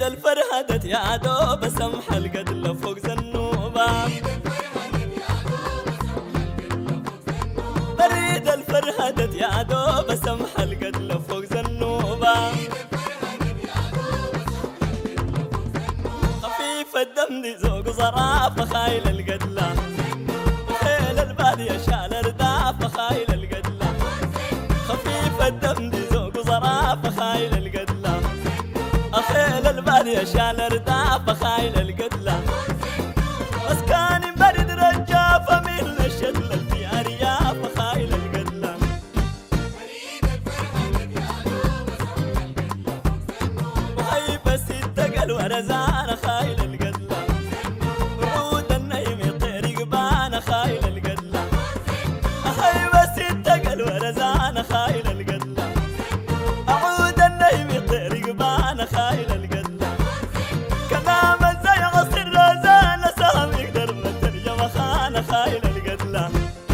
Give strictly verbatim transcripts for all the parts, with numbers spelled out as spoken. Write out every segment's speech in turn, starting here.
الفرهدت يا دوب سمح القدلة فوق زنوبة. بريد الفرهدت يا دوب سمح القدلة فوق زنوبة. خفيف الدم دي ذوق ظرافة خايل القدلة، وخيل البادية شال ردافة خايل القدلة. خفيف الدم دي ذوق ظرافة خايل القدلة، أخيل البادية شال ردافة خايل القدلة. مسكاني برد رجافة من الشتلة في أريافة خايل القدلة. وهيبة ستة قل ورزانة خايل القدلة، وعود النيم يطير قبانة خايل القدلة. هيبة ستة قل ورزانة خايل القدلة، عود النيم يطير قبانة خايل القدلة. كلام زي غصر رزانة سهم يقدر بالترجمة خانة خايل القدلة.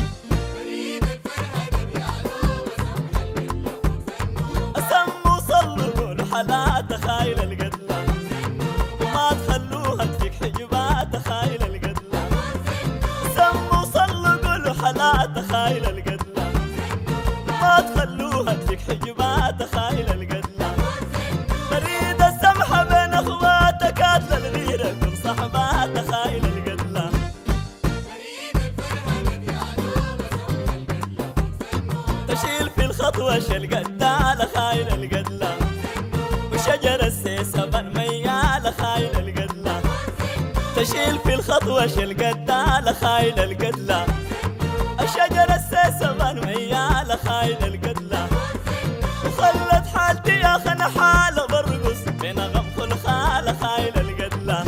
أسموا صلوا قولوا حالات خايل القدلة، وما تخلوها تفيك حجبات خايل القدلة. سموا صلوا قولوا حالات خايل القدلة، ما تخلوها تفيك حجبات خايل القدلة. بريد السمحة بين اخواتك كاتل الغيرة كل صحبات خايل القدلة. تشيل في الخطوة شل قدالة خايل القدلة، وشجر السيسة بن ميالة خايل القدلة. تشيل في الخطوة شل قدالة خايل القدلة، الشجر السيسة بن ميالة خايل القدلة. وخلت حالتي يا خنا حالة برقص بين غم كل خالة خايل القدلة.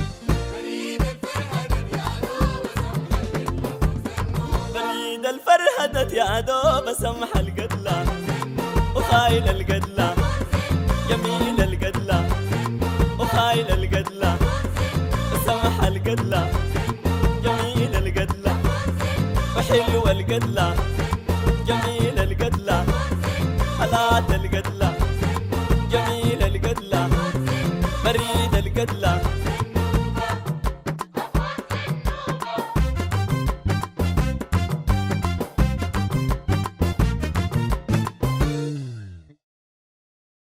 بريد الفرهدت يا دوب سمح القدلة، وخايل القدلة جميل القدلة، وخايل القدلة سمح القدلة جميل القدلة، وحلو القدلة جميل القدلة، حالات القدلة جميل القدلة، بريد القدلة